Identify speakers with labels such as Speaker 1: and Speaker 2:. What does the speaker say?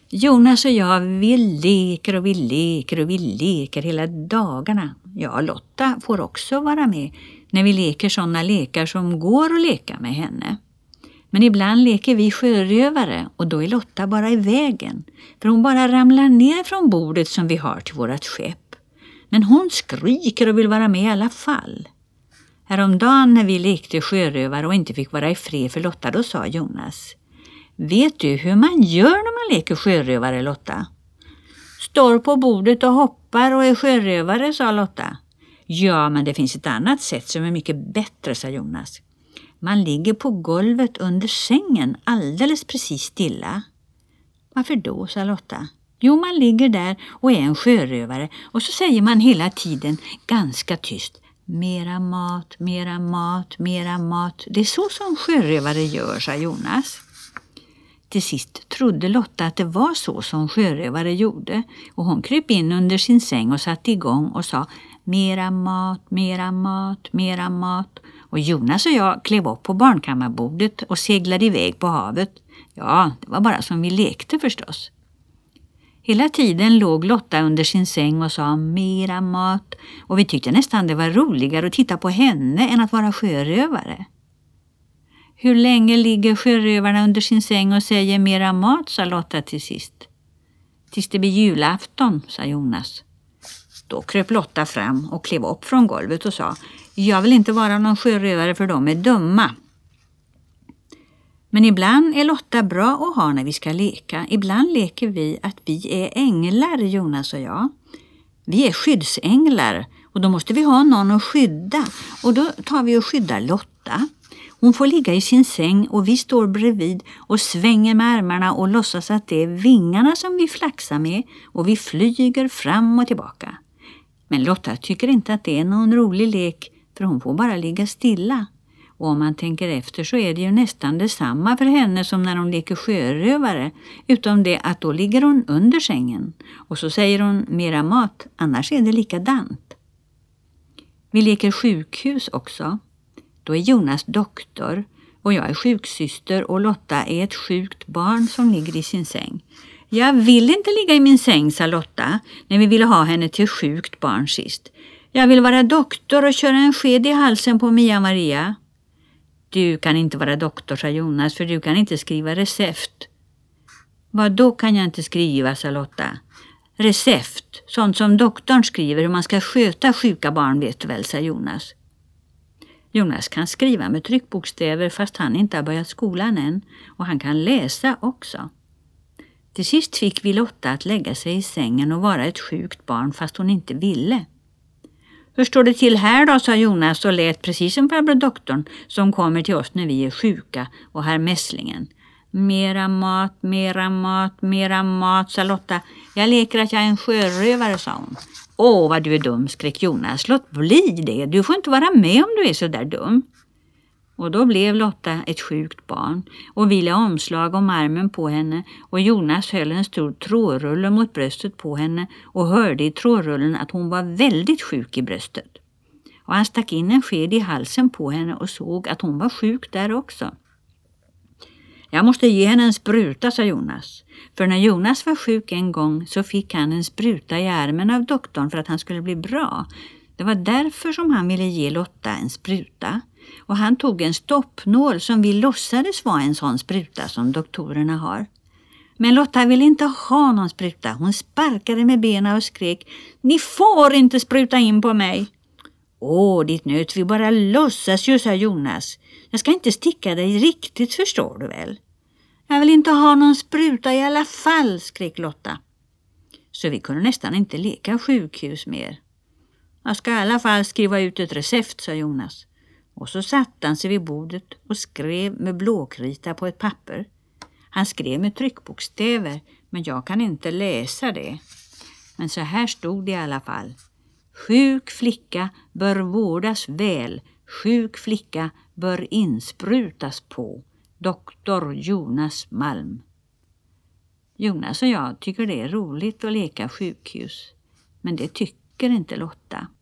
Speaker 1: Jonas och jag, vi leker och vi leker och vi leker hela dagarna. Ja, Lotta får också vara med när vi leker sådana lekar som går att leka med henne. Men ibland leker vi sjörövare och då är Lotta bara i vägen. För hon bara ramlar ner från bordet som vi har till vårat skepp. Men hon skriker och vill vara med i alla fall. Häromdagen när vi lekte sjörövare och inte fick vara i fred för Lotta, då sa Jonas: vet du hur man gör när man leker sjörövare, Lotta? Står på bordet och hoppar och är sjörövare, sa Lotta. Ja, men det finns ett annat sätt som är mycket bättre, sa Jonas. Man ligger på golvet under sängen alldeles precis stilla. Varför då, sa Lotta. Jo, man ligger där och är en sjörövare och så säger man hela tiden ganska tyst: mera mat, mera mat, mera mat. Det är så som sjörövare gör, sa Jonas. Till sist trodde Lotta att det var så som sjörövare gjorde och hon kryp in under sin säng och satte igång och sa: mera mat, mera mat, mera mat. Och Jonas och jag klev upp på barnkammarbordet och seglade iväg på havet. Ja, det var bara som vi lekte förstås. Hela tiden låg Lotta under sin säng och sa mera mat och vi tyckte nästan det var roligare att titta på henne än att vara sjörövare. Hur länge ligger sjörövarna under sin säng och säger mera mat, sa Lotta till sist. Tills det blir julafton, sa Jonas. Då kröp Lotta fram och klev upp från golvet och sa: jag vill inte vara någon sjörövare för de är dumma. Men ibland är Lotta bra att ha när vi ska leka. Ibland leker vi att vi är änglar, Jonas och jag. Vi är skyddsänglar och då måste vi ha någon att skydda. Och då tar vi och skyddar Lotta. Hon får ligga i sin säng och vi står bredvid och svänger med armarna och låtsas att det är vingarna som vi flaxar med och vi flyger fram och tillbaka. Men Lotta tycker inte att det är någon rolig lek för hon får bara ligga stilla. Och om man tänker efter så är det ju nästan detsamma för henne som när hon leker sjörövare, utom det att då ligger hon under sängen och så säger hon mera mat, annars är det likadant. Vi leker sjukhus också. Då är Jonas doktor och jag är sjuksyster och Lotta är ett sjukt barn som ligger i sin säng. Jag vill inte ligga i min säng, sa Lotta när vi ville ha henne till sjukt barn sist. Jag vill vara doktor och köra en sked i halsen på Mia Maria. Du kan inte vara doktor, sa Jonas, för du kan inte skriva recept. Vad då kan jag inte skriva, sa Lotta. Recept, sånt som doktorn skriver hur man ska sköta sjuka barn, vet du väl, sa Jonas. Jonas kan skriva med tryckbokstäver fast han inte har börjat skolan än och han kan läsa också. Till sist fick vi Lotta att lägga sig i sängen och vara ett sjukt barn fast hon inte ville. Hur står det till här då, sa Jonas och lät precis som farbror doktorn som kommer till oss när vi är sjuka och har mässlingen. Mera mat, mera mat, mera mat, sa Lotta. Jag leker att jag är en sjörövare, sa hon. Åh, vad du är dum, skrek Jonas. Låt bli det, du får inte vara med om du är så där dum. Och då blev Lotta ett sjukt barn och vi la omslag om armen på henne och Jonas höll en stor trådrulle mot bröstet på henne och hörde i trådrullen att hon var väldigt sjuk i bröstet. Och han stack in en sked i halsen på henne och såg att hon var sjuk där också. Jag måste ge henne en spruta, sa Jonas. För när Jonas var sjuk en gång så fick han en spruta i armen av doktorn för att han skulle bli bra. Det var därför som han ville ge Lotta en spruta. Och han tog en stoppnål som vi låtsades vara en sån spruta som doktorerna har. Men Lotta ville inte ha någon spruta. Hon sparkade med benen och skrek: ni får inte spruta in på mig. Åh, ditt nöt, vi bara låtsas ju, sa Jonas. Jag ska inte sticka dig riktigt, förstår du väl? Jag vill inte ha någon spruta i alla fall, skrek Lotta. Så vi kunde nästan inte leka sjukhus mer. Jag ska i alla fall skriva ut ett recept, sa Jonas. Och så satt han sig vid bordet och skrev med blåkrita på ett papper. Han skrev med tryckbokstäver, men jag kan inte läsa det. Men så här stod det i alla fall. Sjuk flicka bör vårdas väl. Sjuk flicka bör insprutas på. Doktor Jonas Malm. Jonas och jag tycker det är roligt att leka sjukhus. Men det tycker inte Lotta.